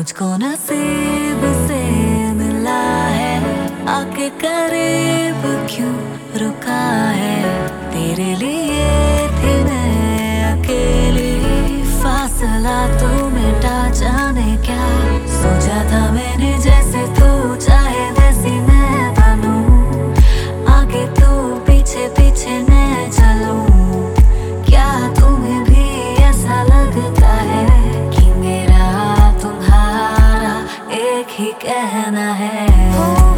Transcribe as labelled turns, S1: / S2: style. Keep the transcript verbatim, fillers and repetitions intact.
S1: मुझको नसीब से मिला है, आके करीब क्यों रुका है। तेरे लिए थी मैं अकेली, फासला तो मिटा जाने क्या। सोचा था मैंने जैसे तू चाहे वैसी मैं बनूं, आगे तू पीछे पीछे मैं चलूं। क्या तुम्हें भी ऐसा लगता है कि मेरा तुम्हारा एक ही कहना है।